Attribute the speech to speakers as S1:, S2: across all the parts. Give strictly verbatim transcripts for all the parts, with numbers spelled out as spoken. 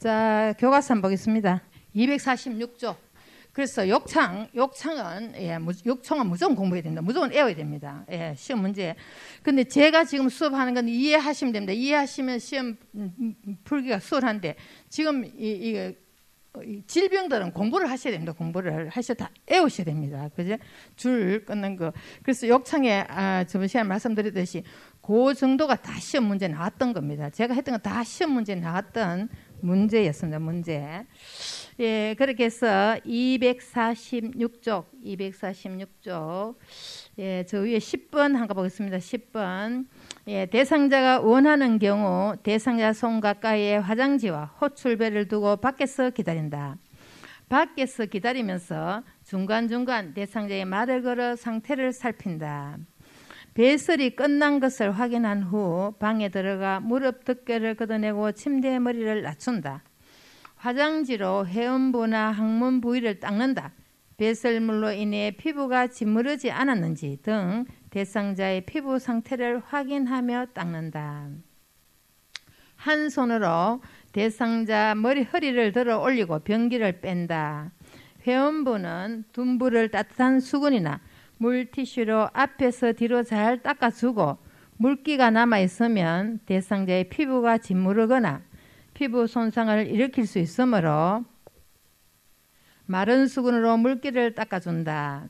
S1: 자, 교과서 한번 보겠습니다. 이백사십육 조. 그래서 욕창, 욕창은, 예, 욕창은 무조건 공부해야 됩니다. 무조건 외워야 됩니다. 예, 시험 문제. 근데 제가 지금 수업하는 건 이해하시면 됩니다. 이해하시면 시험 풀기가 수월한데, 지금 이, 이, 이 질병들은 공부를 하셔야 됩니다. 공부를 하셔야 다 외우셔야 됩니다. 그죠? 줄 끊는 거. 그래서 욕창에, 아, 저번 시간에 말씀드렸듯이, 그 정도가 다 시험 문제 나왔던 겁니다. 제가 했던 건 다 시험 문제 나왔던 문제였습니다. 문제. 예, 그렇게 해서 이백사십육 쪽, 이백사십육 쪽, 예, 저 위에 십 번 한번 보겠습니다. 십 번. 예, 대상자가 원하는 경우 대상자 손 가까이에 화장지와 호출배를 두고 밖에서 기다린다. 밖에서 기다리면서 중간중간 대상자의 말을 걸어 상태를 살핀다. 배설이 끝난 것을 확인한 후 방에 들어가 무릎 덮개를 걷어내고 침대에 머리를 낮춘다. 화장지로 회음부나 항문 부위를 닦는다. 배설물로 인해 피부가 짓무르지 않았는지 등 대상자의 피부 상태를 확인하며 닦는다. 한 손으로 대상자 머리 허리를 들어 올리고 변기를 뺀다. 회음부는 둔부를 따뜻한 수건이나 물티슈로 앞에서 뒤로 잘 닦아주고 물기가 남아있으면 대상자의 피부가 짓무르거나 피부 손상을 일으킬 수 있으므로 마른 수건으로 물기를 닦아준다.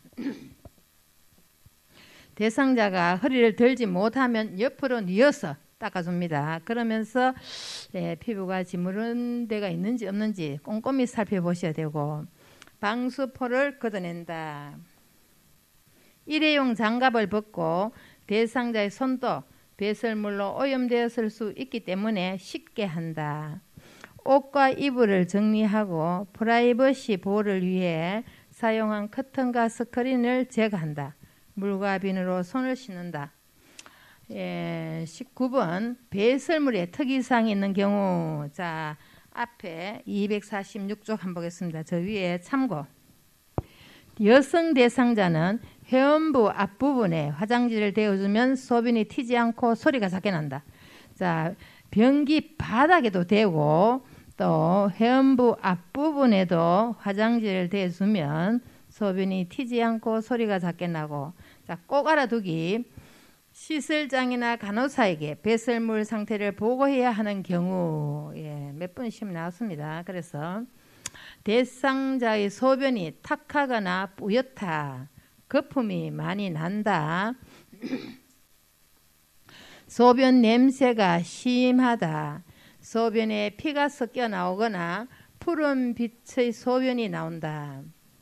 S1: 대상자가 허리를 들지 못하면 옆으로 뉘어서 닦아줍니다. 그러면서 예, 피부가 짓무른 데가 있는지 없는지 꼼꼼히 살펴보셔야 되고 방수포를 걷어낸다. 일회용 장갑을 벗고 대상자의 손도 배설물로 오염되었을 수 있기 때문에 씻게 한다. 옷과 이불을 정리하고 프라이버시 보호를 위해 사용한 커튼과 스크린을 제거한다. 물과 비누로 손을 씻는다. 예, 십구 번 배설물에 특이사항이 있는 경우 자 앞에 이백사십육 쪽 한번 보겠습니다. 저 위에 참고 여성 대상자는 회음부 앞부분에 화장지를 대어주면 소변이 튀지 않고 소리가 작게 난다. 자, 변기 바닥에도 대고 또 회음부 앞부분에도 화장지를 대주면 소변이 튀지 않고 소리가 작게 나고 자, 꼭 알아두기 시설장이나 간호사에게 배설물 상태를 보고해야 하는 경우 예, 몇 번 시험 나왔습니다. 그래서 대상자의 소변이 탁하거나 뿌옇다. 거품이 많이 난다. 소변 냄새가 심하다. 소변에 피가 섞여 나오거나 푸른 빛의 소변이 나온다.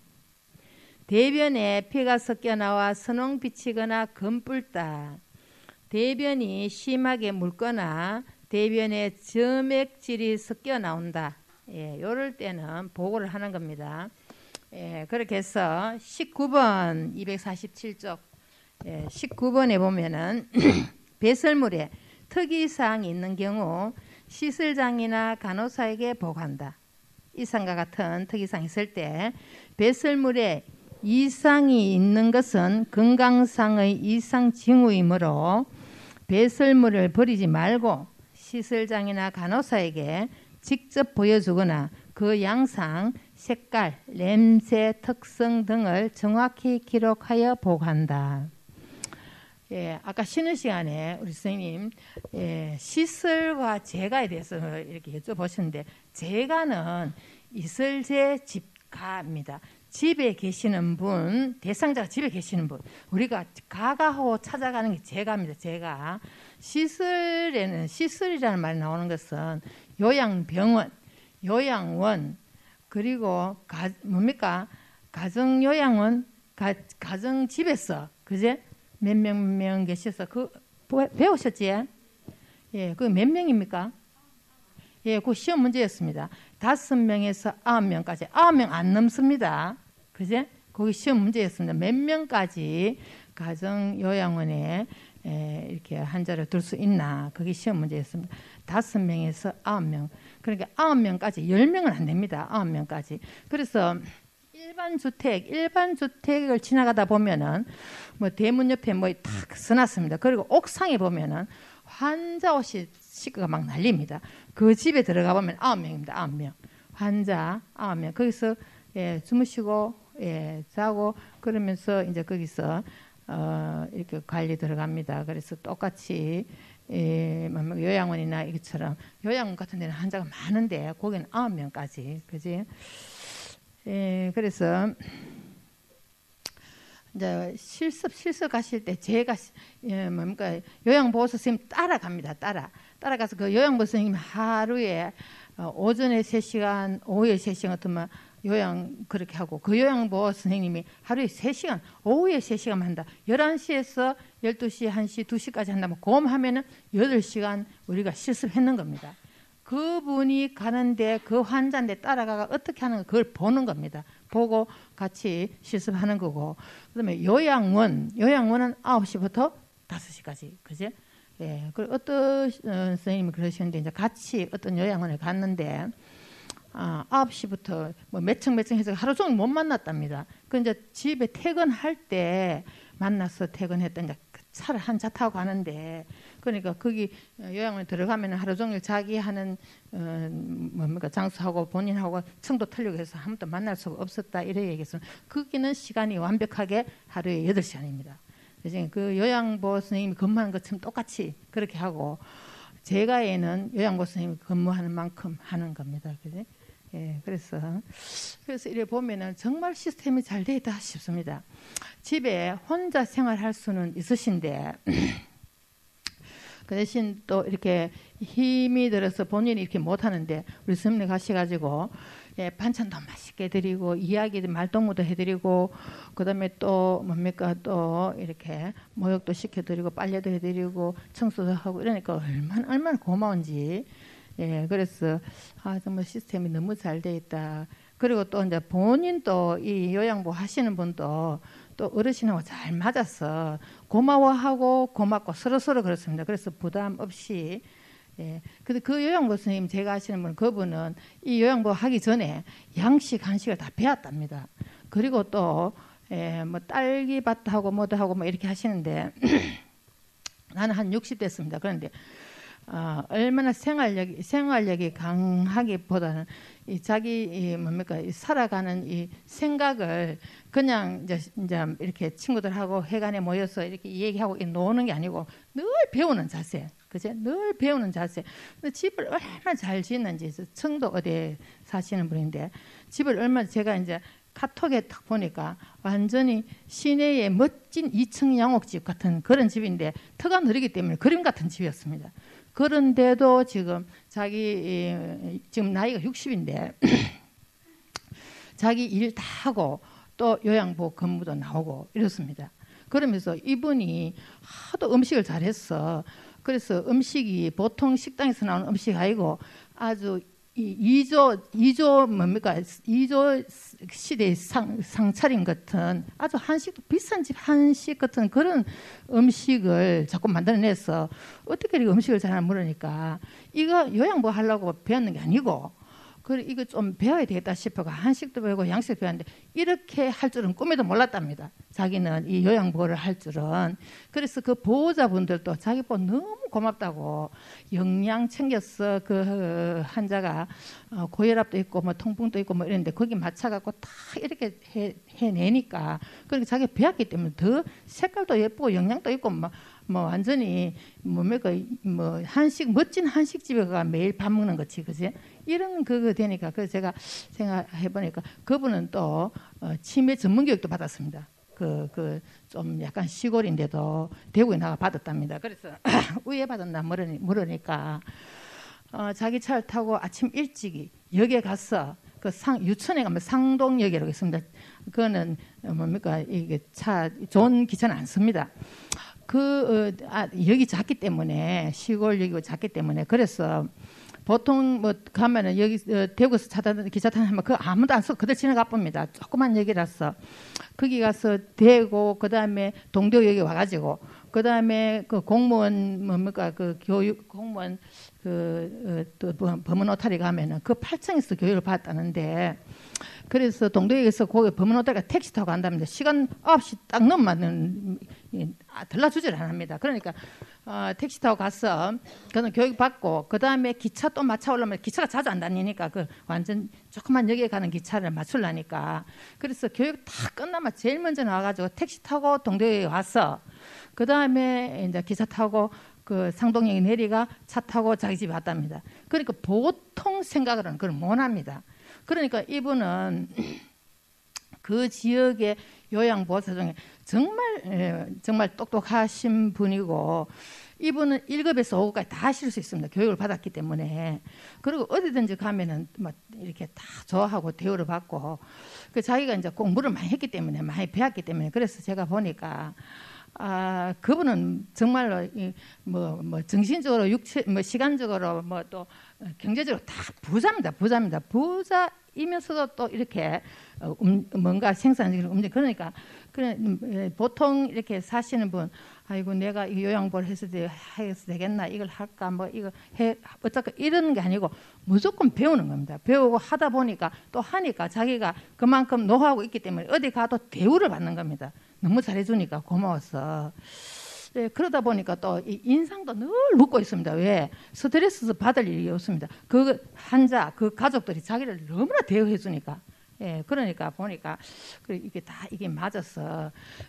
S1: 대변에 피가 섞여 나와 선홍빛이거나 검붉다. 대변이 심하게 묽거나 대변에 점액질이 섞여 나온다. 예, 이럴 때는 보고를 하는 겁니다. 예, 그렇게 해서 십구 번 이백사십칠 쪽 예, 십구 번에 보면은 배설물에 특이사항이 있는 경우 시설장이나 간호사에게 보고한다. 이상과 같은 특이사항이 있을 때 배설물에 이상이 있는 것은 건강상의 이상 징후이므로 배설물을 버리지 말고 시설장이나 간호사에게 직접 보여주거나 그 양상, 색깔, 냄새, 특성 등을 정확히 기록하여 보고한다. 예, 아까 쉬는 시간에 우리 선생님 예, 시설과 재가에 대해서 이렇게 여쭤보셨는데 재가는 이설재 집가입니다. 집에 계시는 분, 대상자가 집에 계시는 분, 우리가 가가하고 찾아가는 게 재가입니다. 재가. 시설에는 시설이라는 말이 나오는 것은 요양병원, 요양원, 그리고 가, 뭡니까? 가정요양원, 가, 가정집에서, 그제? 몇 명, 몇 명 계셔서, 그, 배우셨지? 예, 그 몇 명입니까? 예, 그 시험 문제였습니다. 다섯 명에서 아홉 명까지. 아홉 명 안 넘습니다. 그제? 거기 시험 문제였습니다. 몇 명까지 가정요양원에 에, 이렇게 환자를 둘 수 있나. 그게 시험 문제였습니다. 다섯 명에서 아홉 명. 그러니까 아홉 명까지, 열 명은 안 됩니다. 아홉 명까지. 그래서 일반 주택, 일반 주택을 지나가다 보면은 뭐 대문 옆에 뭐 탁 써놨습니다. 그리고 옥상에 보면은 환자 옷이 식구가 막 난립니다. 그 집에 들어가 보면 아홉 명입니다. 아홉 명. 환자 아홉 명. 거기서 예, 주무시고 예, 자고 그러면서 이제 거기서 어, 이렇게 관리 들어갑니다. 그래서 똑같이 예, 요양원이나 이것처럼 요양원 같은 데는 환자가 많은데 거기는 아홉 명까지, 그지? 예, 그래서 이제 실습 실습 가실 때 제가 예, 뭡니까 요양보호사 선생님 따라갑니다. 따라 따라가서 그 요양보호사 선생님 하루에 어, 오전에 세 시간, 오후에 세 시간 같으면 요양 그렇게 하고 그 요양보호 선생님이 하루에 세 시간, 오후에 세 시간 한다. 열한 시에서 열두 시, 한 시, 두 시까지 한다면 곰 하면은 여덟 시간 우리가 실습했는 겁니다. 그분이 가는데 그 환자인데 따라가가 어떻게 하는 거 그걸 보는 겁니다. 보고 같이 실습하는 거고. 그다음에 요양원, 요양원은 아홉 시부터 다섯 시까지. 그지? 예. 그리고 어떤 어, 선생님이 그러셨는데 이제 같이 어떤 요양원에 갔는데 아, 아홉 시부터 뭐 몇 층 몇 층 해서 하루 종일 못 만났답니다. 그 이제 집에 퇴근할 때 만나서 퇴근했던 이제 차를 한 차 타고 가는데 그러니까 거기 요양원에 들어가면 하루 종일 자기 하는 어, 뭡니까 장수하고 본인하고 층도 틀리고 해서 아무도 만날 수가 없었다 이래 얘기해서 거기는 시간이 완벽하게 하루에 여덟 시간입니다. 그래서 그 요양보호 선생님이 근무하는 것처럼 똑같이 그렇게 하고 제가에는 요양보호 선생님이 근무하는 만큼 하는 겁니다. 그지? 예, 그래서 그래서 이래 보면은 정말 시스템이 잘 돼 있다 싶습니다. 집에 혼자 생활할 수는 있으신데 그 대신 또 이렇게 힘이 들어서 본인이 이렇게 못 하는데 우리 스님네 가셔가지고 예, 반찬도 맛있게 드리고 이야기도 말동무도 해드리고 그다음에 또 뭡니까 또 이렇게 모욕도 시켜드리고 빨래도 해드리고 청소도 하고 이러니까 얼마나 얼마나 고마운지. 예, 그래서 아 정말 시스템이 너무 잘 돼 있다. 그리고 또 이제 본인 또 이 요양보 하시는 분도 또 어르신하고 잘 맞아서 고마워하고 고맙고 서로 서로 그렇습니다. 그래서 부담 없이 예. 근데 그 요양보 선생님 제가 아시는 분 그분은 이 요양보 하기 전에 양식 한식을 다 배웠답니다. 그리고 또 예, 뭐 딸기밭하고 뭐도 하고 뭐 이렇게 하시는데 나는 한 육십 됐습니다. 그런데 어, 얼마나 생활력이 생활력이 강하기보다는 이 자기 이 뭡니까 이 살아가는 이 생각을 그냥 이제 이제 이렇게 친구들하고 회관에 모여서 이렇게 얘기하고 노는 게 아니고 늘 배우는 자세, 그죠? 늘 배우는 자세. 근데 집을 얼마나 잘 짓는지 청도 어디에 사시는 분인데 집을 얼마나 제가 이제 카톡에 딱 보니까 완전히 시내의 멋진 이 층 양옥집 같은 그런 집인데 터가 느리기 때문에 그림 같은 집이었습니다. 그런데도 지금 자기 지금 나이가 육십인데 자기 일 다 하고 또 요양보 근무도 나오고 이렇습니다. 그러면서 이분이 하도 음식을 잘했어. 그래서 음식이 보통 식당에서 나오는 음식이 아니고 아주 이 이조 이조 뭡니까 이조 시대의 상, 상차림 같은 아주 한식도 비싼 집 한식 같은 그런 음식을 자꾸 만들어내서 어떻게 이렇게 음식을 잘 모르니까 이거 요양보 하려고 배웠는 게 아니고 그래 이거 좀 배워야 되겠다 싶어가 한식도 배우고 양식도 배웠는데 이렇게 할 줄은 꿈에도 몰랐답니다. 자기는 이 요양보호를 할 줄은. 그래서 그 보호자분들도 자기 보고 너무 고맙다고 영양 챙겼어. 그 환자가 고혈압도 있고 뭐 통풍도 있고 뭐 이랬는데 거기 맞춰갖고 다 이렇게 해, 해내니까 그러니까 자기가 배웠기 때문에 더 색깔도 예쁘고 영양도 있고 뭐, 뭐 완전히 뭡니까 뭐 한식 멋진 한식집에 가 매일 밥 먹는 거지, 그지? 이런 그거 되니까 그래서 제가 생각해 보니까 그분은 또 어, 치매 전문 교육도 받았습니다. 그 그 좀 약간 시골인데도 대구에 나가 받았답니다. 그래서 왜 받았나 물으니, 물으니까 어, 자기 차를 타고 아침 일찍이 역에 가서 그 상 유천에 가면 상동역이라고 있습니다. 그거는 뭡니까 이게 차 좋은 기차는 안 씁니다. 그 어, 아, 역이 작기 때문에 시골역이고 작기 때문에 그래서. 보통 뭐 가면은 여기 어, 대구에서 차 타는 기차 타는 하면 그 아무도 안 써 그대로 지나가 봅니다. 조그만 역이라서 거기 가서 대고 그 다음에 동대역에 와가지고 그 다음에 그 공무원 뭡니까 그 교육 공무원 그또 어, 범은 오타리 가면은 그 팔 층에서 교육을 받았다는데 그래서 동덕역에서 거기 범원호텔가 택시 타고 간답니다. 시간 아홉 시 딱 넘으면 들러주질 않습니다. 그러니까 어, 택시 타고 가서 그는 교육 받고 그 다음에 기차 또 맞춰 올라면 기차가 자주 안 다니니까 그 완전 조그만 역에 가는 기차를 맞추려니까 그래서 교육 다 끝나면 제일 먼저 나와가지고 택시 타고 동덕역에 와서 그 다음에 이제 기차 타고 그 상동역에 내리가 차 타고 자기 집에 왔답니다. 그러니까 보통 생각으로는 그걸 못 합니다. 그러니까 이분은 그 지역의 요양보호사 중에 정말 정말 똑똑하신 분이고 이분은 일 급에서 오 급까지 다 하실 수 있습니다. 교육을 받았기 때문에. 그리고 어디든지 가면은 막 이렇게 다 좋아하고 대우를 받고 그 자기가 이제 공부를 많이 했기 때문에 많이 배웠기 때문에 그래서 제가 보니까 아 그분은 정말로 뭐뭐 뭐 정신적으로 육체 뭐 시간적으로 뭐 또 경제적으로 다 부자입니다. 부자입니다. 부자이면서도 또 이렇게 음, 뭔가 생산적으로 움직 그러니까 그래 보통 이렇게 사시는 분 아이고 내가 이 요양보를 해서 해서 되겠나 이걸 할까 뭐 이거 해 어쩌까 이런 게 아니고 무조건 배우는 겁니다. 배우고 하다 보니까 또 하니까 자기가 그만큼 노하우가 있기 때문에 어디 가도 대우를 받는 겁니다. 너무 잘해주니까 고마워서. 네, 그러다 보니까 또 이 인상도 늘 묻고 있습니다. 왜? 스트레스 받을 일이 없습니다. 그 환자, 그 가족들이 자기를 너무나 대우해 주니까. 예, 그러니까 보니까 이게 다 이게 맞았어.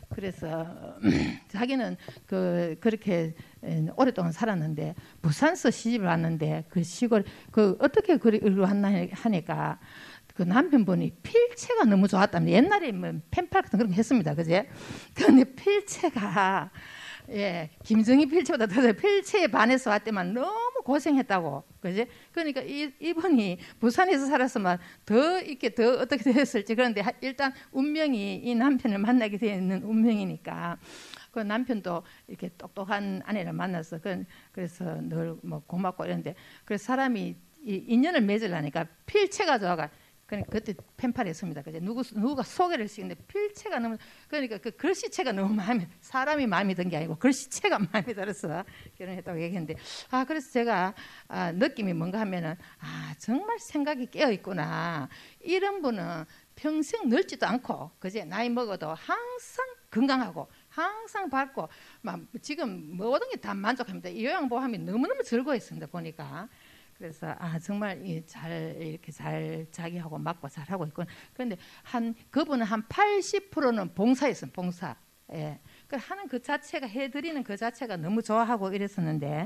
S1: 그래서 자기는 그 그렇게 오랫동안 살았는데 부산서 시집을 왔는데 그 시골 그 어떻게 그리 왔나 하니까 그 남편분이 필체가 너무 좋았답니다. 옛날에 뭐 펜팔 같은 그런 거 했습니다. 그제? 근데 필체가 예, 김정희 필체보다 더 필체에 반해서 왔더만 너무 고생했다고. 그지? 그러니까 이, 이분이 부산에서 살았으면 더 이렇게 더 어떻게 됐을지. 그런데 일단 운명이 이 남편을 만나게 되는 운명이니까 그 남편도 이렇게 똑똑한 아내를 만나서 그래서 늘 뭐 고맙고 이런데 그래서 사람이 이 인연을 맺으려니까 필체가 좋아가 그러니까 그때 펜팔했습니다. 그제 누구 누가 소개를 시키는데 필체가 너무 그러니까 그 글씨체가 너무 마음에 사람이 마음에 든 게 아니고 글씨체가 마음에 들어서 결혼했다고 얘기했는데 아 그래서 제가 아, 느낌이 뭔가 하면은 아 정말 생각이 깨어 있구나. 이런 분은 평생 늙지도 않고 그제 나이 먹어도 항상 건강하고 항상 밝고 막 지금 모든 게 다 만족합니다. 이 요양보호함이 너무너무 즐거워했습니다. 보니까. 그래서 아 정말 잘 이렇게 잘 자기하고 맞고 잘 하고 있군. 그런데 한 그분은 한 팔십 퍼센트는 봉사였어요. 봉사. 예. 그 하는 그 자체가 해드리는 그 자체가 너무 좋아하고 이랬었는데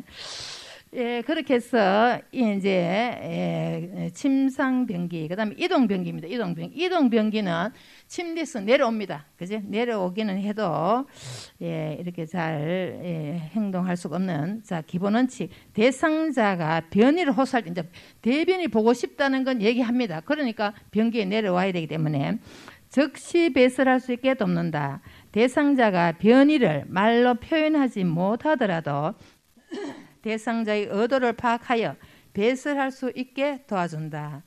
S1: 예 그렇게 해서 이제 예, 침상변기 그다음에 이동변기입니다. 이동변기 이동변기는 침대에서 내려옵니다. 그지? 내려오기는 해도 예, 이렇게 잘 예, 행동할 수가 없는 자 기본 원칙 대상자가 변이를 호소할 때 이제 대변이 보고 싶다는 건 얘기합니다. 그러니까 변기에 내려와야 되기 때문에 즉시 배설할 수 있게 돕는다. 대상자가 변이를 말로 표현하지 못하더라도 대상자의 의도를 파악하여 배설할 수 있게 도와준다.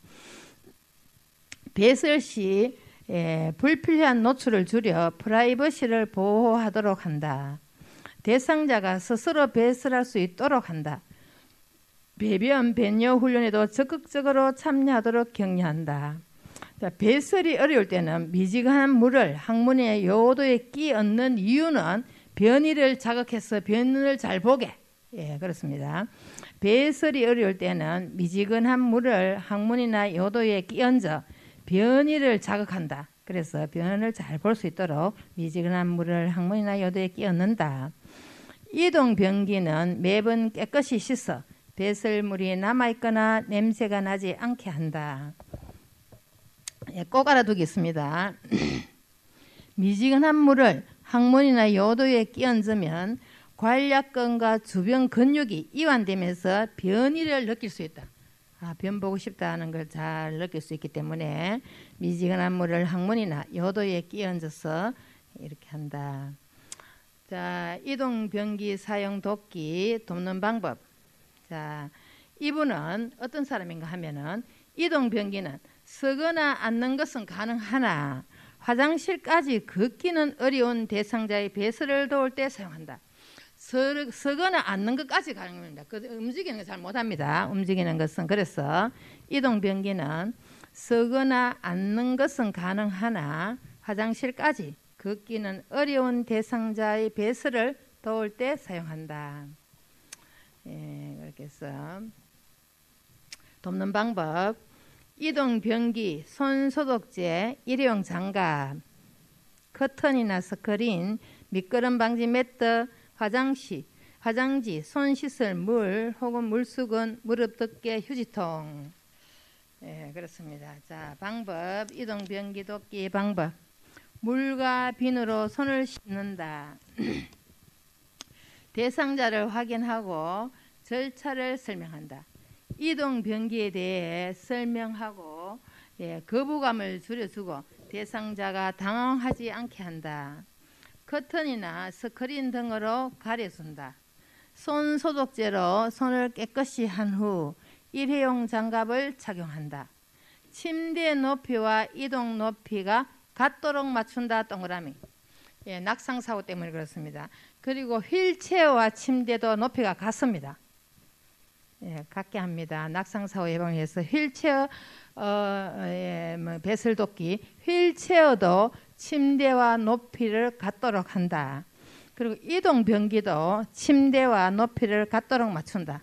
S1: 배설 시 예, 불필요한 노출을 줄여 프라이버시를 보호하도록 한다. 대상자가 스스로 배설할 수 있도록 한다. 배변, 배뇨 훈련에도 적극적으로 참여하도록 격려한다. 자, 배설이 어려울 때는 미지근한 물을 항문의 요도에 끼얹는 이유는 변이를 자극해서 변을 잘 보게. 예, 그렇습니다. 배설이 어려울 때는 미지근한 물을 항문이나 요도에 끼얹어 변이를 자극한다. 그래서 변을 잘 볼 수 있도록 미지근한 물을 항문이나 요도에 끼얹는다. 이동변기는 매번 깨끗이 씻어 배설물이 남아있거나 냄새가 나지 않게 한다. 예, 꼭 알아두겠습니다. 미지근한 물을 항문이나 요도에 끼얹으면 관략근과 주변 근육이 이완되면서 변이를 느낄 수 있다. 아, 변 보고 싶다는 걸 잘 느낄 수 있기 때문에 미지근한 물을 항문이나 요도에 끼얹어서 이렇게 한다. 자, 이동변기 사용 돕기 돕는 방법. 자, 이분은 어떤 사람인가 하면은 이동변기는 서거나 앉는 것은 가능하나 화장실까지 걷기는 어려운 대상자의 배설을 도울 때 사용한다. 서, 서거나 앉는 것까지 가능합니다. 그 움직이는 거 잘 못합니다. 움직이는 것은. 그래서 이동변기는 서거나 앉는 것은 가능하나 화장실까지 걷기는 어려운 대상자의 배설을 도울 때 사용한다. 예, 그렇게 해서 돕는 방법. 이동 변기, 손 소독제, 일회용 장갑, 커튼이나 스크린, 미끄럼 방지 매트, 화장실, 화장지, 손 씻을 물 혹은 물수건, 무릎 덮개, 휴지통. 예, 그렇습니다. 자, 방법. 이동 변기 돕기 방법. 물과 비누로 손을 씻는다. 대상자를 확인하고 절차를 설명한다. 이동 변기에 대해 설명하고 예, 거부감을 줄여주고 대상자가 당황하지 않게 한다. 커튼이나 스크린 등으로 가려준다. 손 소독제로 손을 깨끗이 한 후 일회용 장갑을 착용한다. 침대 높이와 이동 높이가 같도록 맞춘다. 동그라미. 예, 낙상사고 때문에 그렇습니다. 그리고 휠체어와 침대도 높이가 같습니다. 예, 같게 합니다. 낙상사고 예방을 위해서 휠체어 어, 예, 뭐 배설 돕기, 휠체어도 침대와 높이를 같도록 한다. 그리고 이동 변기도 침대와 높이를 같도록 맞춘다.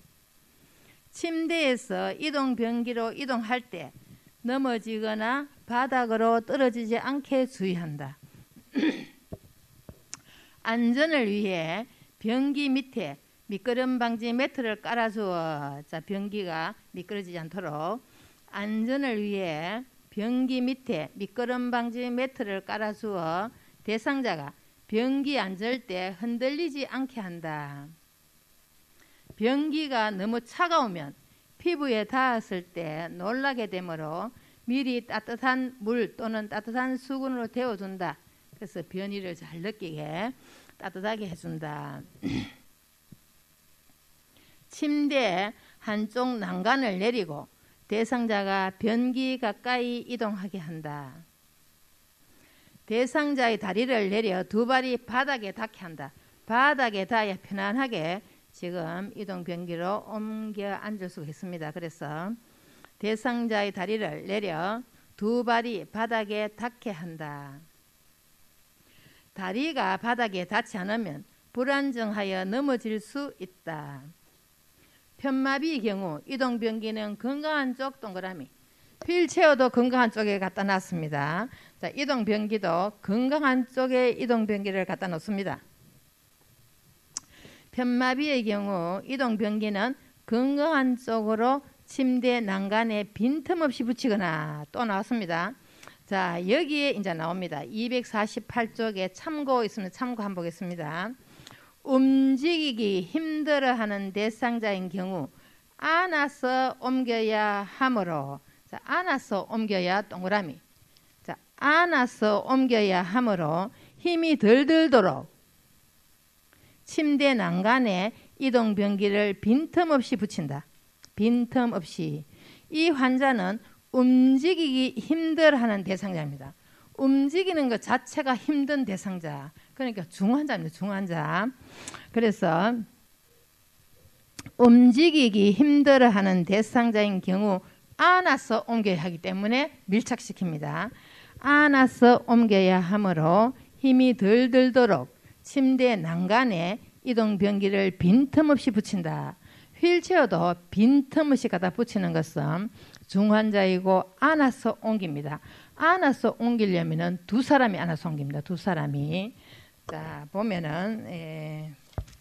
S1: 침대에서 이동 변기로 이동할 때 넘어지거나 바닥으로 떨어지지 않게 주의한다. 안전을 위해 변기 밑에 미끄럼 방지 매트를 깔아주어 자, 변기가 미끄러지지 않도록 안전을 위해 변기 밑에 미끄럼 방지 매트를 깔아주어 대상자가 변기 앉을 때 흔들리지 않게 한다. 변기가 너무 차가우면 피부에 닿았을 때 놀라게 되므로 미리 따뜻한 물 또는 따뜻한 수건으로 데워준다. 그래서 변이를 잘 느끼게 따뜻하게 해준다. 침대 한쪽 난간을 내리고 대상자가 변기 가까이 이동하게 한다. 대상자의 다리를 내려 두 발이 바닥에 닿게 한다. 바닥에 닿아야 편안하게 지금 이동 변기로 옮겨 앉을 수가 있습니다. 그래서 대상자의 다리를 내려 두 발이 바닥에 닿게 한다. 다리가 바닥에 닿지 않으면 불안정하여 넘어질 수 있다. 편마비의 경우 이동 변기는 건강한 쪽 동그라미. 휠체어도 건강한 쪽에 갖다 놨습니다. 자, 이동 변기도 건강한 쪽에 이동 변기를 갖다 놓습니다. 편마비의 경우 이동 변기는 건강한 쪽으로 침대 난간에 빈틈없이 붙이거나 또 나왔습니다. 자, 여기에 이제 나옵니다. 이백사십팔 쪽에 참고 있으면 참고 한번 보겠습니다. 움직이기 힘들어하는 대상자인 경우 안아서 옮겨야 하므로 자, 안아서 옮겨야 동그라미. 자, 안아서 옮겨야 하므로 힘이 덜 들도록 침대 난간에 이동 변기를 빈틈없이 붙인다. 빈틈없이. 이 환자는 움직이기 힘들어하는 대상자입니다. 움직이는 것 자체가 힘든 대상자. 그러니까 중환자입니다. 중환자. 그래서 움직이기 힘들어하는 대상자인 경우 안아서 옮겨야 하기 때문에 밀착시킵니다. 안아서 옮겨야 하므로 힘이 덜 들도록 침대 난간에 이동 변기를 빈틈없이 붙인다. 휠체어도 빈틈없이 갖다 붙이는 것은 중환자이고 안아서 옮깁니다. 안아서 옮기려면 두 사람이 안아서 옮깁니다. 두 사람이. 자, 보면은 에,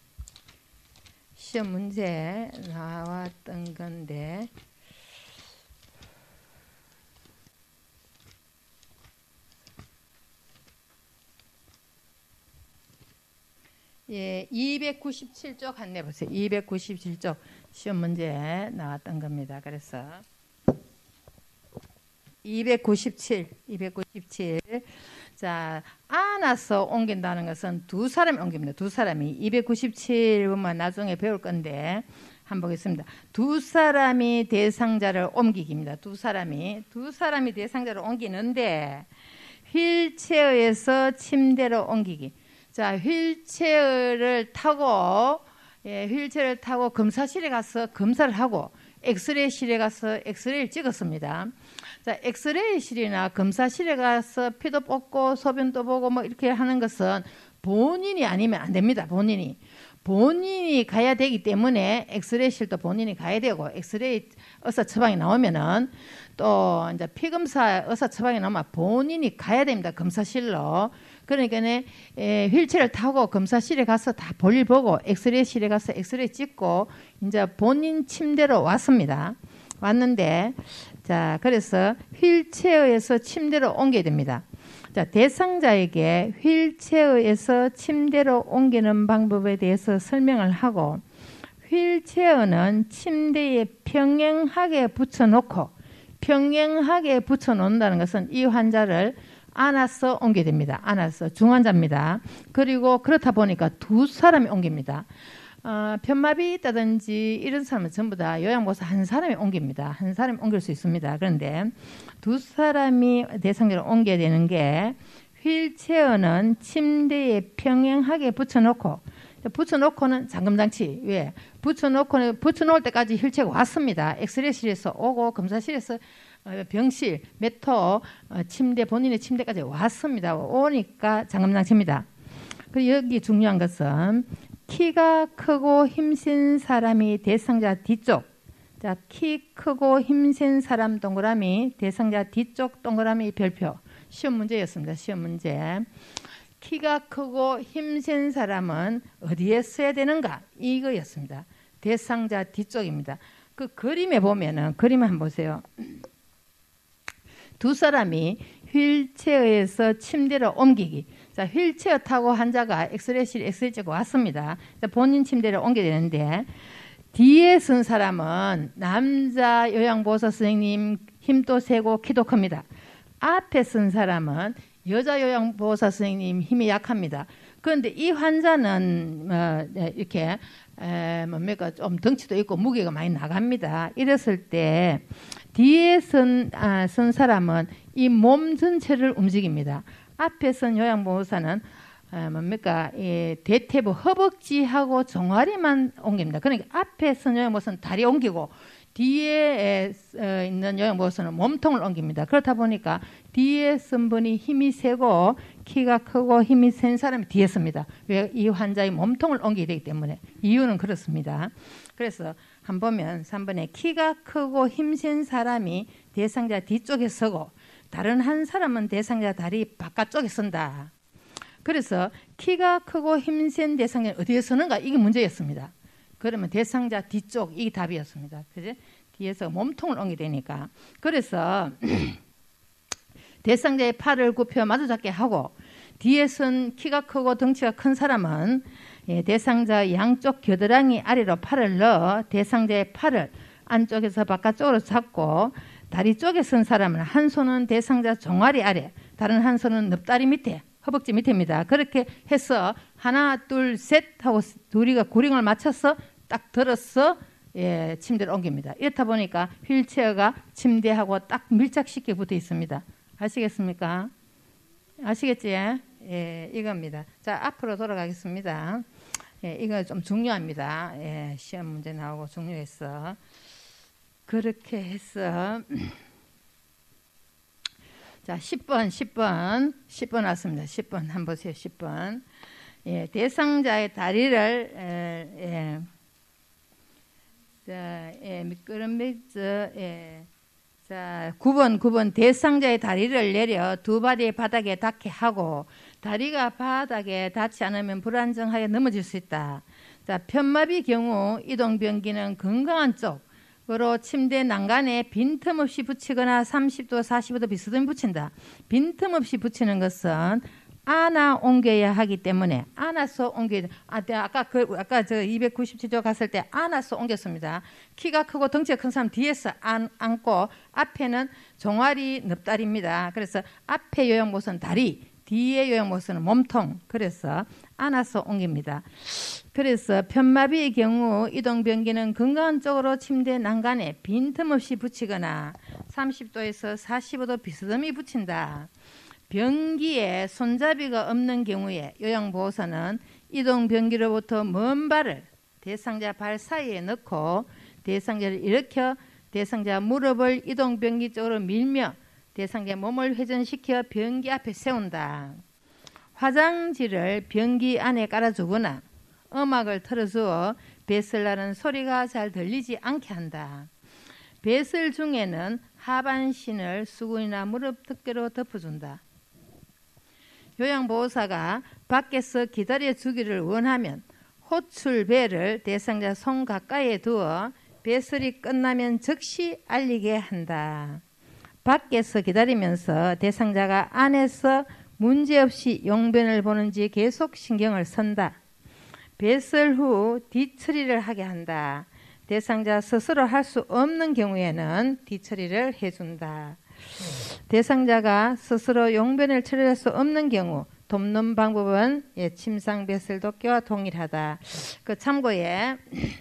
S1: 시험 문제 나왔던 건데 예, 이백구십칠 쪽 한번 보세요. 이백구십칠 쪽 시험 문제 나왔던 겁니다. 그래서 이백구십칠, 이백구십칠. 자, 안아서 옮긴다는 것은 두 사람이 옮깁니다. 두 사람이. 이백구십칠 보면 나중에 배울 건데 한번 보겠습니다. 두 사람이 대상자를 옮기기입니다. 두 사람이. 두 사람이 대상자를 옮기는데 휠체어에서 침대로 옮기기. 자, 휠체어를 타고 예, 휠체어를 타고 검사실에 가서 검사를 하고 엑스레이실에 가서 엑스레이를 찍었습니다. 자, 엑스레이실이나 검사실에 가서 피도 뽑고 소변도 보고 뭐 이렇게 하는 것은 본인이 아니면 안 됩니다. 본인이. 본인이 가야 되기 때문에 엑스레이실도 본인이 가야 되고, 엑스레이 의사 처방이 나오면은 또 이제 피검사 의사 처방이 나오면 본인이 가야 됩니다. 검사실로. 그러니까 에, 휠체어를 타고 검사실에 가서 다 볼일 보고 엑스레이실에 가서 엑스레이 찍고 이제 본인 침대로 왔습니다. 왔는데 자, 그래서 휠체어에서 침대로 옮겨야 됩니다. 자, 대상자에게 휠체어에서 침대로 옮기는 방법에 대해서 설명을 하고, 휠체어는 침대에 평행하게 붙여놓고, 평행하게 붙여놓는다는 것은 이 환자를 안아서 옮겨야 됩니다. 안아서. 중환자입니다. 그리고 그렇다 보니까 두 사람이 옮깁니다. 어, 편마비 있다든지 이런 사람은 전부 다 요양보호사 한 사람이 옮깁니다. 한 사람이 옮길 수 있습니다. 그런데 두 사람이 대상자를 옮겨야 되는 게, 휠체어는 침대에 평행하게 붙여놓고, 붙여놓고는 잠금장치, 왜? 붙여놓고는, 붙여놓을 때까지 휠체어가 왔습니다. 엑스레이실에서 오고 검사실에서 병실, 메토, 침대, 본인의 침대까지 왔습니다. 오니까 잠금장치입니다. 그리고 여기 중요한 것은 키가 크고 힘센 사람이 대상자 뒤쪽, 자, 키 크고 힘센 사람 동그라미, 대상자 뒤쪽 동그라미 별표. 시험 문제였습니다. 시험 문제. 키가 크고 힘센 사람은 어디에 써야 되는가? 이거였습니다. 대상자 뒤쪽입니다. 그 그림에 보면은, 그림 한번 보세요. 두 사람이 휠체어에서 침대로 옮기기. 자, 휠체어 타고 환자가 엑스레이실 엑스레이 찍고 왔습니다. 자, 본인 침대를 옮겨야 되는데, 뒤에 쓴 사람은 남자 요양보호사 선생님, 힘도 세고 키도 큽니다. 앞에 쓴 사람은 여자 요양보호사 선생님, 힘이 약합니다. 그런데 이 환자는 어, 이렇게 에, 뭡니까, 좀 덩치도 있고 무게가 많이 나갑니다. 이랬을 때 뒤에 쓴, 아, 쓴 사람은 이 몸 전체를 움직입니다. 앞에 쓴 요양보호사는 아, 뭡니까, 이 대퇴부 허벅지하고 종아리만 옮깁니다. 그러니까 앞에 쓴 요양보호사는 다리 옮기고 뒤에 있는 요양보호사는 몸통을 옮깁니다. 그렇다 보니까 뒤에 쓴 분이 힘이 세고 키가 크고 힘이 센 사람이 뒤에 씁니다. 왜? 이 환자의 몸통을 옮기게 되기 때문에. 이유는 그렇습니다. 그래서 한번 보면 삼 번에 키가 크고 힘센 사람이 대상자 뒤쪽에 서고 다른 한 사람은 대상자 다리 바깥쪽에 선다. 그래서 키가 크고 힘센 대상자는 어디에 서는가? 이게 문제였습니다. 그러면 대상자 뒤쪽, 이게 답이었습니다. 그지? 뒤에서 몸통을 옮기게 되니까. 그래서 대상자의 팔을 굽혀 마주잡게 하고, 뒤에 선 키가 크고 덩치가 큰 사람은 예, 대상자 양쪽 겨드랑이 아래로 팔을 넣어 대상자의 팔을 안쪽에서 바깥쪽으로 잡고, 다리 쪽에 선 사람은 한 손은 대상자 종아리 아래, 다른 한 손은 넙다리 밑에, 허벅지 밑에입니다. 그렇게 해서 하나, 둘, 셋 하고 둘이가 구링을 맞춰서 딱 들어서 예, 침대를 옮깁니다. 이렇다 보니까 휠체어가 침대하고 딱 밀착시켜 붙어 있습니다. 아시겠습니까? 아시겠지? 예, 이겁니다. 자, 앞으로 돌아가겠습니다. 예, 이거 좀 중요합니다. 예, 시험 문제 나오고 중요해서. 그렇게 해서 자, 십 번, 십 번, 십 번 왔습니다. 십 번 한번 보세요. 십 번. 예, 대상자의 다리를 에, 예. 자, 예, 미끄럼맥 예. 자, 구 번, 구 번 대상자의 다리를 내려 두 발이 바닥에 닿게 하고, 다리가 바닥에 닿지 않으면 불안정하게 넘어질 수 있다. 자, 편마비 경우 이동변기는 건강한 쪽으로 침대 난간에 빈틈없이 붙이거나 삼십 도, 사십오 도 비스듬히 붙인다. 빈틈없이 붙이는 것은 안아 옮겨야 하기 때문에 안아서 옮겨야 돼. 아, 아까 그 아까 저 이백구십칠 조 갔을 때 안아서 옮겼습니다. 키가 크고 덩치가 큰 사람 뒤에서 안, 안고, 앞에는 종아리 넙다리입니다. 그래서 앞에 요양보호사는 다리, 뒤에 요양보호사는 몸통. 그래서 안아서 옮깁니다. 그래서 편마비의 경우 이동변기는 건강한 쪽으로 침대 난간에 빈틈없이 붙이거나 삼십 도에서 사십오 도 비스듬히 붙인다. 변기에 손잡이가 없는 경우에 요양보호사는 이동변기로부터 먼 발을 대상자 발 사이에 넣고 대상자를 일으켜 대상자 무릎을 이동변기 쪽으로 밀며 대상자의 몸을 회전시켜 변기 앞에 세운다. 화장지를 변기 안에 깔아주거나 음악을 틀어주어 뱃을 나는 소리가 잘 들리지 않게 한다. 뱃을 중에는 하반신을 수건이나 무릎 두께로 덮어준다. 요양보호사가 밖에서 기다려주기를 원하면 호출배를 대상자 손 가까이에 두어 배설이 끝나면 즉시 알리게 한다. 밖에서 기다리면서 대상자가 안에서 문제없이 용변을 보는지 계속 신경을 쓴다. 배설 후 뒤처리를 하게 한다. 대상자 스스로 할 수 없는 경우에는 뒤처리를 해준다. 대상자가 스스로 용변을 처리할 수 없는 경우 돕는 방법은 예, 침상 배설 돕기와 동일하다. 그 참고에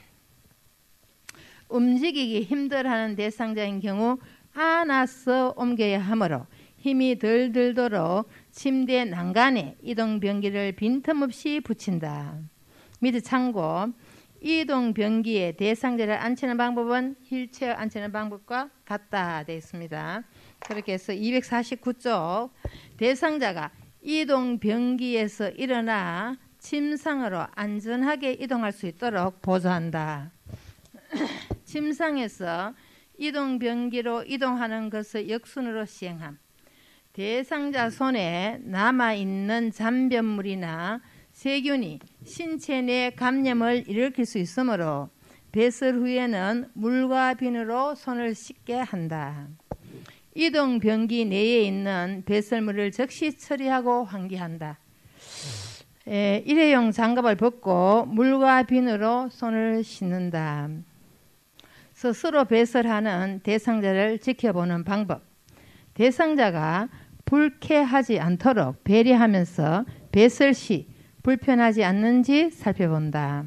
S1: 움직이기 힘들어하는 대상자인 경우 안아서 옮겨야 하므로 힘이 덜 들도록 침대 난간에 이동변기를 빈틈없이 붙인다. 밑에 참고 이동 변기에 대상자를 앉히는 방법은 휠체어 앉히는 방법과 같다 되어 있습니다. 그렇게 해서 이백사십구 쪽 대상자가 이동 변기에서 일어나 침상으로 안전하게 이동할 수 있도록 보조한다. 침상에서 이동 변기로 이동하는 것을 역순으로 시행함. 대상자 손에 남아있는 잔변물이나 세균이 신체 내 감염을 일으킬 수 있으므로 배설 후에는 물과 비누로 손을 씻게 한다. 이동 변기 내에 있는 배설물을 즉시 처리하고 환기한다. 에, 일회용 장갑을 벗고 물과 비누로 손을 씻는다. 스스로 배설하는 대상자를 지켜보는 방법. 대상자가 불쾌하지 않도록 배려하면서 배설 시 불편하지 않는지 살펴본다.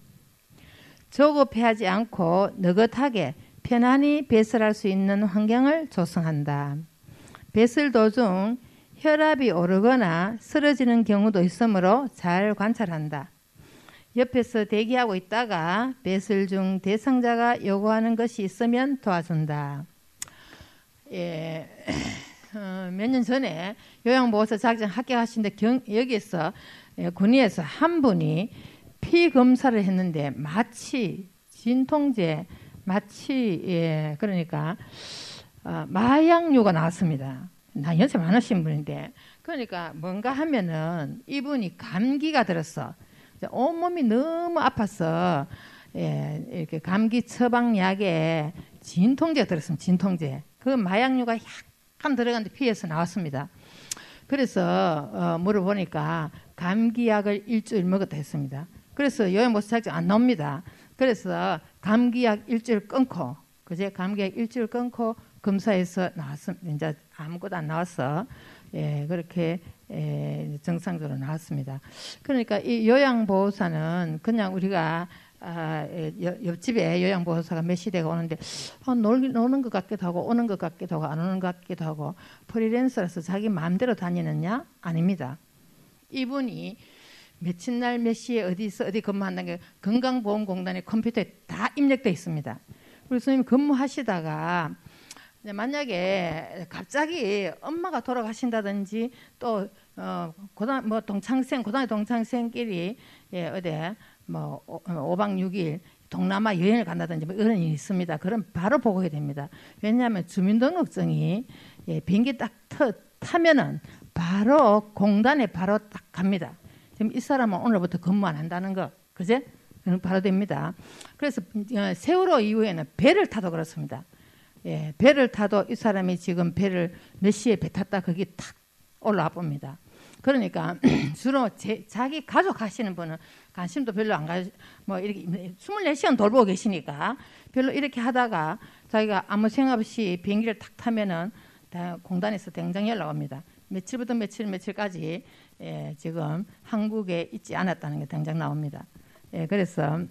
S1: 조급해하지 않고 느긋하게 편안히 배설할 수 있는 환경을 조성한다. 배설 도중 혈압이 오르거나 쓰러지는 경우도 있으므로 잘 관찰한다. 옆에서 대기하고 있다가 배설 중 대상자가 요구하는 것이 있으면 도와준다. 예, 어, 몇 년 전에 요양보호사 자격증 합격하신데 경, 여기에서 예, 군의에서 한 분이 피 검사를 했는데 마치 진통제, 마치 예, 그러니까 어, 마약류가 나왔습니다. 나 연세 많으신 분인데 그러니까 뭔가 하면은 이분이 감기가 들었어. 온몸이 너무 아파서 예, 이렇게 감기 처방약에 진통제가 들었습니다. 진통제. 그 마약류가 약간 들어갔는데 피에서 나왔습니다. 그래서 어, 물어보니까 감기약을 일주일 먹었다 했습니다. 그래서 요양보호사 자격증 안 나옵니다. 그래서 감기약 일주일 끊고 그제 감기약 일주일 끊고 검사해서 나왔습니다. 이제 아무것도 안 나왔어. 예, 그렇게 예, 정상적으로 나왔습니다. 그러니까 이 요양보호사는 그냥 우리가 아, 여, 옆집에 요양보호사가 몇 시대가 오는데 어, 놀, 노는 것 같기도 하고 오는 것 같기도 하고 안 오는 것 같기도 하고 프리랜서라서 자기 마음대로 다니느냐? 아닙니다. 이분이 며칠 날 몇 시에 어디서 어디 근무한다는 게 건강보험공단의 컴퓨터에 다 입력되어 있습니다. 그래서 선생님 근무하시다가 만약에 갑자기 엄마가 돌아가신다든지 또 어, 고등 뭐 동창생 고등학교 동창생끼리 예, 어디 뭐 오 박 육 일 동남아 여행을 간다든지 뭐 이런 일이 있습니다. 그럼 바로 보고해야 됩니다. 왜냐하면 주민등록증이 예, 비행기 딱 터, 타면은 바로 공단에 바로 딱 갑니다. 지금 이 사람은 오늘부터 근무 안 한다는 거, 그제? 바로 됩니다. 그래서 세월호 이후에는 배를 타도 그렇습니다. 예, 배를 타도 이 사람이 지금 배를 몇 시에 배 탔다 거기 탁 올라와 봅니다. 그러니까 주로 제, 자기 가족 하시는 분은 관심도 별로 안 가, 뭐 이렇게 이십사 시간 돌보고 계시니까 별로 이렇게 하다가 자기가 아무 생각 없이 비행기를 탁 타면은 다 공단에서 당장 연락 옵니다. 며칠부터 며칠 며칠까지 예, 지금 한국에 있지 않았다는 게 당장 나옵니다. 예, 그래서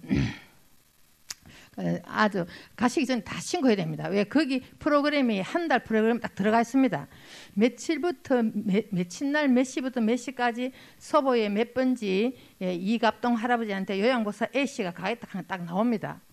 S1: 아주 가시기 전에 다 신고해야 됩니다. 왜 거기 프로그램이 한 달 프로그램 딱 들어가 있습니다. 며칠부터 매, 며칠 날 몇 시부터 몇 시까지 서보에 몇 번지 예, 이갑동 할아버지한테 요양보호사 A씨가 가겠다 하면 딱 나옵니다.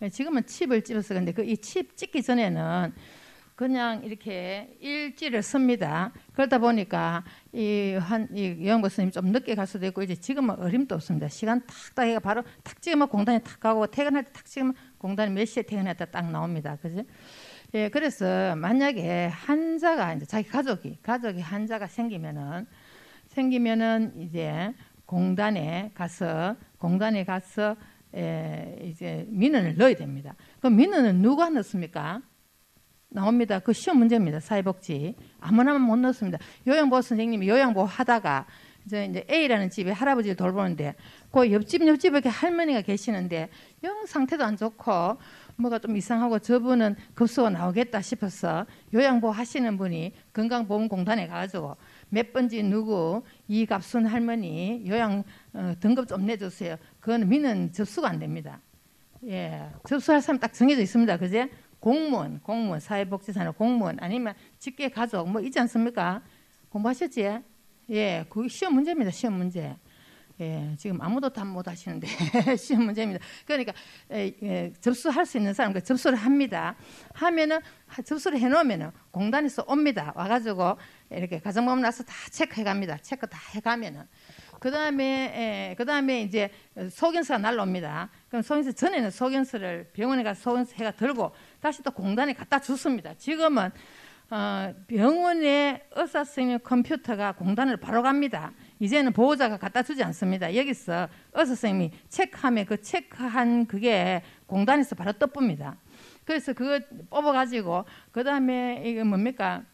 S1: 지금은 칩을 찝어서 근데 그 이 칩 찍기 전에는 그냥 이렇게 일지를 씁니다. 그러다 보니까 이 한 이 요양보 스님이 좀 늦게 갈 수도 있고 이제 지금은 어림도 없습니다. 시간 탁딱 해가 바로 탁 찍으면 공단에 탁 가고 퇴근할 때 탁 찍으면 공단이 몇 시에 퇴근했다 딱 나옵니다. 그지? 예, 그래서 만약에 환자가 이제 자기 가족이 가족이 환자가 생기면은 생기면은 이제 공단에 가서 공단에 가서 에, 이제 민원을 넣어야 됩니다. 그럼 민원은 누가 넣습니까? 나옵니다. 그 시험 문제입니다. 사회복지 아무나 못 넣습니다. 요양보호 선생님이 요양보호 하다가 이제, 이제 A라는 집에 할아버지를 돌보는데 그 옆집 옆집에 이렇게 할머니가 계시는데 영 상태도 안 좋고 뭐가 좀 이상하고 저분은 급수가 나오겠다 싶어서 요양보호 하시는 분이 건강보험공단에 가가지고 몇 번지 누구 이갑순 할머니 요양 어, 등급 좀 내주세요. 그건 민원 접수가 안 됩니다. 예, 접수할 사람 딱 정해져 있습니다. 그제? 공무원, 공무원, 사회복지사나 공무원 아니면 직계 가족 뭐 있지 않습니까? 공부하셨지? 예, 그 시험 문제입니다. 시험 문제. 예, 지금 아무도 답 못 하시는데 시험 문제입니다. 그러니까 에, 에, 접수할 수 있는 사람 접수를 합니다. 하면은 접수를 해놓으면은 공단에서 옵니다. 와가지고 이렇게 가정보험 나서 다 체크해갑니다. 체크 다 해가면은 그 다음에 그 다음에 이제 소견서가 날라옵니다. 그럼 소견서 전에는 소견서를 병원에 가서 소견서 해가 들고 다시 또 공단에 갖다 줬습니다. 지금은 어, 병원의 의사 선생님 컴퓨터가 공단을 바로 갑니다. 이제는 보호자가 갖다 주지 않습니다. 여기서 의사 선생님이 체크하면 그 체크한 그게 공단에서 바로 떠쁩니다. 그래서 그거 뽑아가지고 그 다음에 이게 뭡니까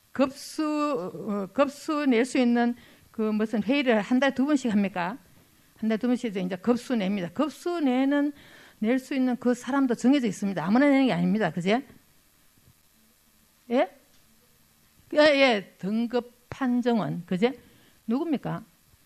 S1: 급수 어, 급수 낼 수 있는 그 무슨 회의를 한 달에 두 번씩 합니까? 한 달에 두 번씩 이제 급수 냅니다. 급수 내는 낼 수 있는 그 사람도 정해져 있습니다. 아무나 내는 게 아닙니다. 그제? 예? 예, 예. 등급 판정원. 그제? 누굽니까?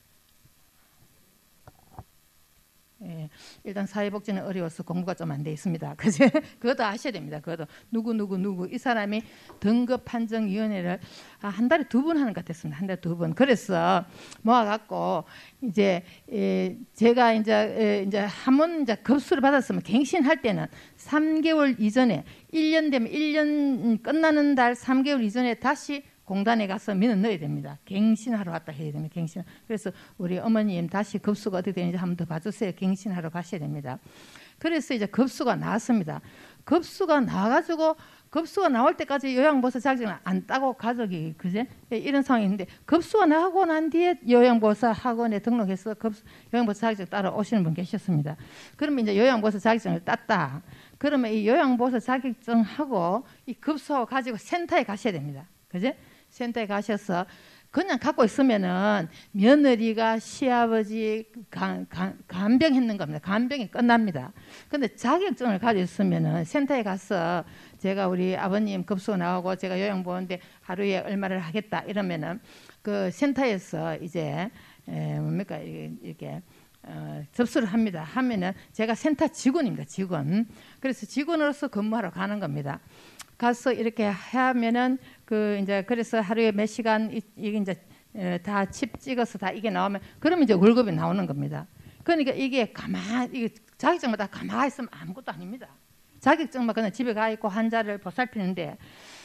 S1: 예, 일단 사회복지는 어려워서 공부가 좀 안 돼 있습니다. 그제? 그것도 아셔야 됩니다. 그것도 누구 누구 누구 이 사람이 등급 판정위원회를 아, 한 달에 두 번 하는 것 같았습니다. 한 달에 두 번. 그래서 모아갖고 이제 에, 제가 이제 에, 이제 한 번 이제 급수를 받았으면 갱신할 때는 삼 개월 이전에 일 년 되면 일 년 끝나는 달 삼 개월 이전에 다시 공단에 가서 민원 넣어야 됩니다. 갱신하러 왔다 해야 됩니다. 갱신. 그래서 우리 어머님 다시 급수가 어떻게 되는지 한번 더 봐주세요. 갱신하러 가셔야 됩니다. 그래서 이제 급수가 나왔습니다. 급수가 나와가지고 급수가 나올 때까지 요양보호사 자격증을 안 따고 가족이 그제 이런 상황이 있는데 급수가 나고 난 뒤에 요양보호사 학원에 등록해서 급수, 요양보호사 자격증 따러 오시는 분 계셨습니다. 그러면 이제 요양보호사 자격증을 땄다. 그러면 이 요양보호사 자격증하고 이 급수하고 가지고 센터에 가셔야 됩니다. 그제? 센터에 가셔서 그냥 갖고 있으면은 며느리가 시아버지 간, 간, 간병했는 겁니다. 간병이 끝납니다. 근데 자격증을 가지고 있으면은 센터에 가서 제가 우리 아버님 급수 나오고 제가 요양보호인데 하루에 얼마를 하겠다 이러면은 그 센터에서 이제 에, 뭡니까 이렇게 어, 접수를 합니다. 하면은 제가 센터 직원입니다. 직원. 그래서 직원으로서 근무하러 가는 겁니다. 가서 이렇게 하면은 그 이제 그래서 하루에 몇 시간 이게 이제 다 칩 찍어서 다 이게 나오면 그러면 이제 월급이 나오는 겁니다. 그러니까 이게 가만 이게 자격증만 다 가만히 있으면 아무것도 아닙니다. 자격증만 그냥 집에 가 있고 환자를 보살피는데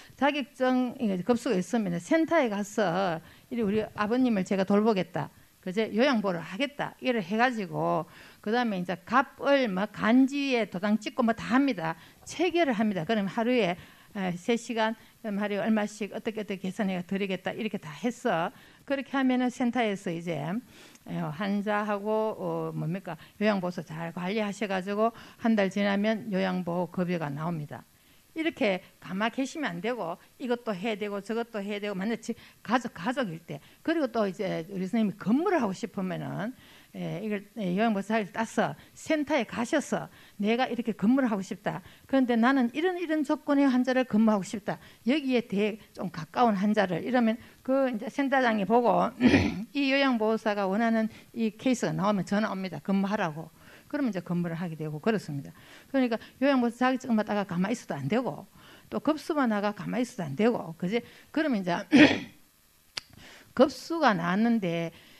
S1: 자격증 급수가 있으면 센터에 가서 우리 아버님을 제가 돌보겠다. 그제 요양보호를 하겠다. 이를 해가지고 그 다음에 이제 갑을 뭐 간지에 도장 찍고 뭐 다 합니다. 체결을 합니다. 그럼 하루에 세 시간 하루에 얼마씩 어떻게 어떻게 계산해 드리겠다 이렇게 다 했어. 그렇게 하면은 센터에서 이제 환자하고 어 뭡니까 요양보호사 잘 관리하셔가지고 한 달 지나면 요양보호 급여가 나옵니다. 이렇게 가만 계시면 안 되고 이것도 해야 되고 저것도 해야 되고 만약 가족 가족일 때 그리고 또 이제 우리 선생님이 근무를 하고 싶으면은 예, 이걸 요양보호사를 따서 센터에 가셔서 내가 이렇게 근무를 하고 싶다. 그런데 나는 이런 이런 조건의 환자를 근무하고 싶다. 여기에 대해 좀 가까운 환자를 이러면 그 이제 센터장이 보고 이 요양보호사가 원하는 이 케이스가 나오면 전화 옵니다. 근무하라고. 그러면 이제 근무를 하게 되고 그렇습니다. 그러니까 요양보호사 자격증만 따가 가만히 있어도 안 되고 또 급수만 나가 가만히 있어도 안 되고 그지? 그러면 이제 급수가 나왔는데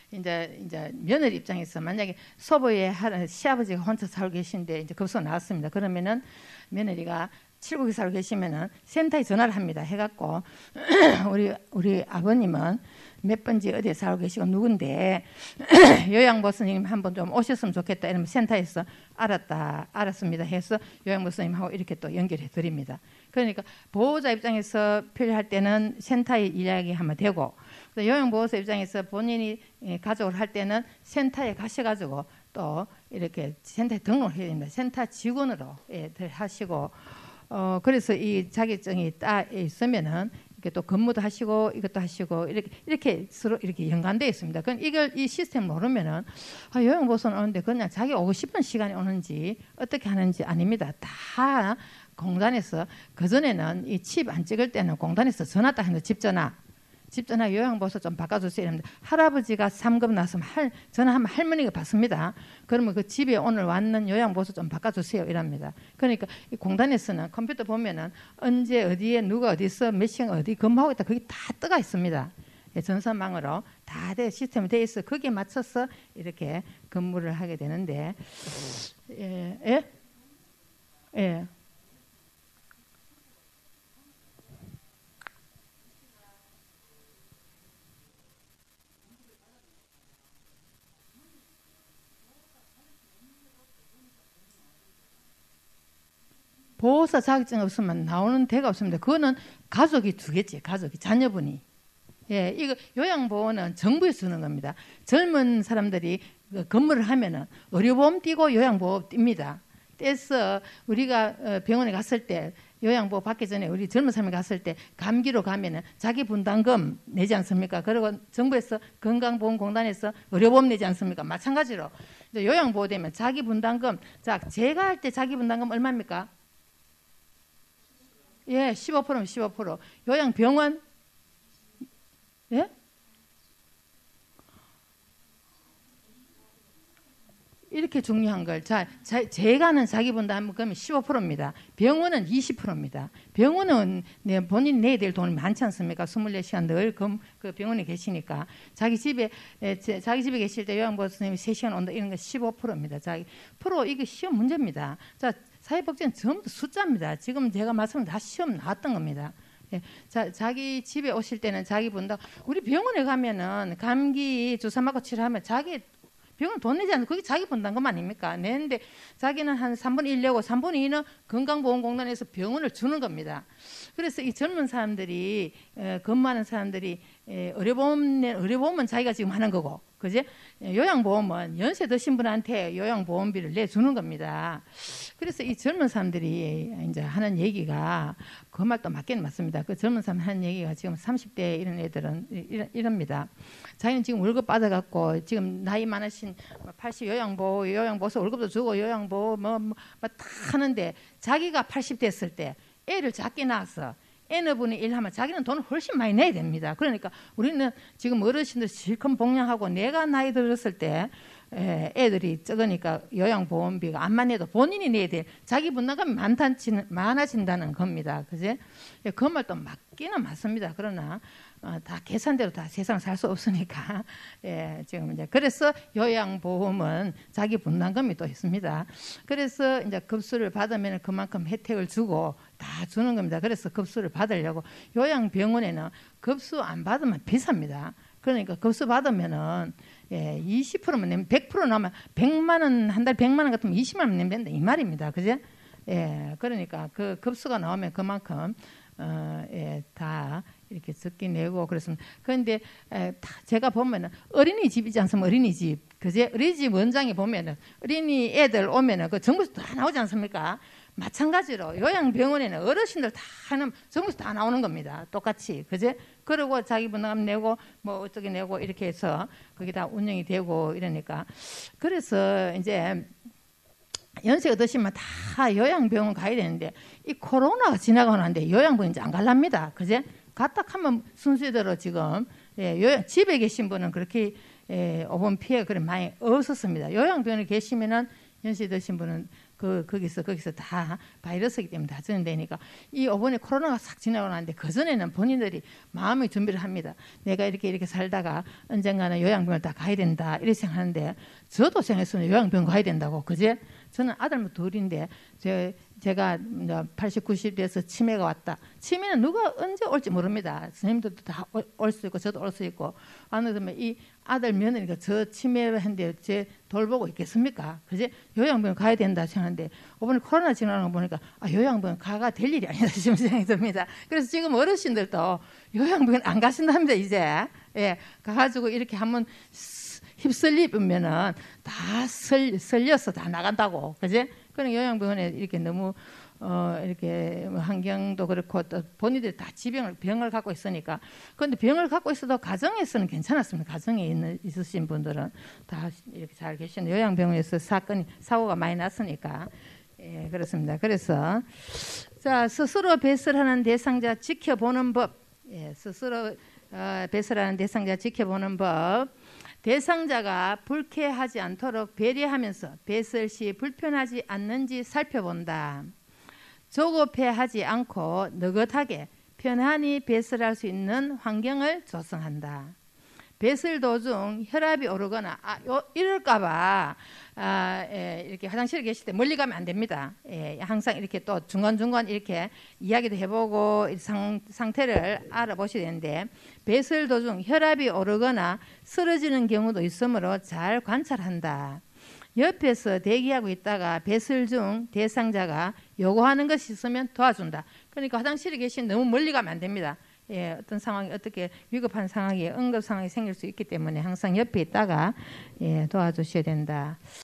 S1: 이제 이제 며느리 입장에서 만약에 소부의 시아버지가 혼자 살고 계신데 이제 급수가 나왔습니다. 그러면은 며느리가 칠곡에 살고 계시면은 센터에 전화를 합니다. 해갖고 우리 우리 아버님은 몇 번지 어디에 살고 계시고 누군데 요양보 스님 한번 좀 오셨으면 좋겠다. 이러면 센터에서 알았다, 알았습니다 해서 요양보 스님하고 이렇게 또 연결해 드립니다. 그러니까 보호자 입장에서 필요할 때는 센터에 이야기하면 되고, 요양보호사 입장에서 본인이 가족을 할 때는 센터에 가셔가지고 또 이렇게 센터에 등록을 해야 됩니다. 센터 직원으로 예, 하시고, 어 그래서 이 자격증이 딱 있으면은 이렇게 또 근무도 하시고 이것도 하시고 이렇게 이렇게 서로 이렇게 연관되어 있습니다. 그럼 이걸 이 시스템 모르면은 아, 요양보호사는 오는데 그냥 자기 오고 싶은 시간에 오는지 어떻게 하는지 아닙니다. 다 공단에서, 그전에는 이 칩 안 찍을 때는 공단에서 전화 딱 했는데 집 전화 집 전화 요양보호사 좀 바꿔주세요 이럽니다. 할아버지가 삼급 나서면 할, 전화하면 할머니가 받습니다. 그러면 그 집에 오늘 왔는 요양보호사 좀 바꿔주세요 이랍니다. 그러니까 이 공단에서는 컴퓨터 보면은 언제 어디에 누가 어디서 몇 시간 어디 근무하고 있다 거기 다 떠가 있습니다. 예, 전산망으로 다 돼 시스템이 돼 있어. 거기에 맞춰서 이렇게 근무를 하게 되는데 예, 예, 예. 보호사 자격증 없으면 나오는 데가 없습니다. 그거는 가족이 두 개지, 가족이, 자녀분이. 예, 이거 요양보호는 정부에서 주는 겁니다. 젊은 사람들이 근무를 하면은 의료보험 띄고 요양보호 띱니다. 떼서 우리가 병원에 갔을 때 요양보호 받기 전에 우리 젊은 사람이 갔을 때 감기로 가면은 자기 분담금 내지 않습니까? 그리고 정부에서 건강보험공단에서 의료보험 내지 않습니까? 마찬가지로 요양보호 되면 자기 분담금, 자, 제가 할 때 자기 분담금 얼마입니까? 예, 십오 퍼센트면 십오 퍼센트. 요양병원? 예? 이렇게 중요한 걸. 자, 자 제가 하는 자기 분담금이 십오 퍼센트입니다. 병원은 이십 퍼센트입니다. 병원은 네, 본인 내야 될 돈이 많지 않습니까? 이십사 시간 늘 그, 그 병원에 계시니까. 자기 집에, 에, 제, 자기 집에 계실 때 요양보호 선생님이 세 시간 온다. 이런 건 십오 퍼센트입니다. 자기, 프로, 이거 시험 문제입니다. 자, 사회복지는 전부 숫자입니다. 지금 제가 말씀은 다 시험 나왔던 겁니다. 예, 자, 자기 집에 오실 때는 자기 분담, 우리 병원에 가면은 감기 주사 맞고 치료하면 자기 병원 돈 내지 않는 그게 자기 분담금 아닙니까? 내는데 자기는 한 삼분의 일 내고 삼분의 이는 건강보험공단에서 병원을 주는 겁니다. 그래서 이 젊은 사람들이 에, 근무하는 사람들이 에, 의료보험, 의료보험은 자기가 지금 하는 거고, 그지? 요양보험은 연세 드신 분한테 요양보험비를 내주는 겁니다. 그래서 이 젊은 사람들이 이제 하는 얘기가 그 말도 맞긴 맞습니다. 그 젊은 사람 하는 얘기가 지금 삼십 대 이런 애들은 이러, 이럽니다. 자기는 지금 월급 받아갖고 지금 나이 많으신 팔십 요양보호, 요양보호사 월급도 주고 요양보호 뭐, 뭐, 뭐 다 하는데 자기가 팔십 됐을 때 애를 작게 낳았어. N분의 일 하면 자기는 돈을 훨씬 많이 내야 됩니다. 그러니까 우리는 지금 어르신들 실컷 복양하고 내가 나이 들었을 때 에, 애들이 적으니까 요양보험비가 안만 내도 본인이 내야 돼. 자기 분담금이 많아진다는 겁니다. 그제? 예, 그 말도 맞기는 맞습니다. 그러나 어, 다 계산대로 다 세상 살 수 없으니까 예, 지금 이제 그래서 요양보험은 자기 분담금이 또 있습니다. 그래서 이제 급수를 받으면 그만큼 혜택을 주고 다 주는 겁니다. 그래서 급수를 받으려고 요양병원에는 급수 안 받으면 비쌉니다. 그러니까 급수 받으면은 예, 이십 퍼센트만 내면 백 퍼센트 나오면 백만 원, 한 달 백만 원 같으면 이십만 원 내면 된다 이 말입니다. 그제? 예, 그러니까 그 급수가 나오면 그만큼 어, 예, 다 이렇게 적게 내고 그렇습니다. 그런데 에, 다 제가 보면은 어린이집이지 않습니까? 어린이집, 그제? 어린이집 원장에 보면은 어린이 애들 오면은 그 정부에서 다 나오지 않습니까? 마찬가지로 요양병원에는 어르신들 다 하는 정부에서 다 나오는 겁니다. 똑같이, 그제? 그리고 자기 분담금 내고 뭐 어떻게 내고 이렇게 해서 그게 다 운영이 되고 이러니까 그래서 이제. 연세가 드시면 다 요양병원 가야 되는데 이 코로나가 지나가고 나는데 요양병원 이제 안 갈랍니다. 그제? 갔다 하면 순서대로 지금 예, 요양, 집에 계신 분은 그렇게 예, 오본 피해가 그래 많이 없었습니다. 요양병원에 계시면은 연세 드신 분은 그 거기서 거기서 다 바이러스이기 때문에 다 전염되니까 이 이번에 코로나가 싹 지나고 나는데 그 전에는 본인들이 마음의 준비를 합니다. 내가 이렇게 이렇게 살다가 언젠가는 요양병을 다 가야 된다 이렇게 생각하는데 저도 생각했어요. 요양병 가야 된다고. 그제 저는 아들 둘인데 제 제가 팔십, 구십 돼서 치매가 왔다. 치매는 누가 언제 올지 모릅니다. 선생님들도 다 올 수 있고 저도 올 수 있고. 아무튼 이 아들 며느리가 저 치매를 했는데 제 돌보고 있겠습니까? 그제 요양병 가야 된다 생각하는데 이번에 코로나 지나는 거 보니까 아, 요양병 가가 될 일이 아니다 싶은 생각이 듭니다. 그래서 지금 어르신들도 요양병 안 가신답니다 이제. 예, 가가지고 이렇게 한번 휩쓸리면은 다 설, 설려서 다 나간다고. 그제? 그러니까 요양병원에 이렇게 너무 어 이렇게 환경도 그렇고 또 본인들이 다 지병을 병을 갖고 있으니까. 그런데 병을 갖고 있어도 가정에서는 괜찮았습니다. 가정에 있는 있으신 분들은 다 이렇게 잘 계시는 요양병원에서 사건이 사고가 많이 났으니까. 예, 그렇습니다. 그래서 자, 스스로 배설하는 대상자 지켜보는 법. 예, 스스로 어, 배설하는 대상자 지켜보는 법. 대상자가 불쾌하지 않도록 배려하면서 배설 시 불편하지 않는지 살펴본다. 조급해하지 않고 느긋하게 편안히 배설할 수 있는 환경을 조성한다. 배설 도중 혈압이 오르거나 아, 요, 이럴까봐 아, 예, 이렇게 화장실에 계실 때 멀리 가면 안 됩니다. 예, 항상 이렇게 또 중간중간 이렇게 이야기도 해보고 상, 상태를 알아보셔야 되는데 배설 도중 혈압이 오르거나 쓰러지는 경우도 있으므로 잘 관찰한다. 옆에서 대기하고 있다가 배설 중 대상자가 요구하는 것이 있으면 도와준다. 그러니까 화장실에 계신 너무 멀리 가면 안 됩니다. 예, 어떤 상황이 어떻게 위급한 상황이 응급 상황이 생길 수 있기 때문에 항상 옆에 있다가 예, 도와주셔야 된다.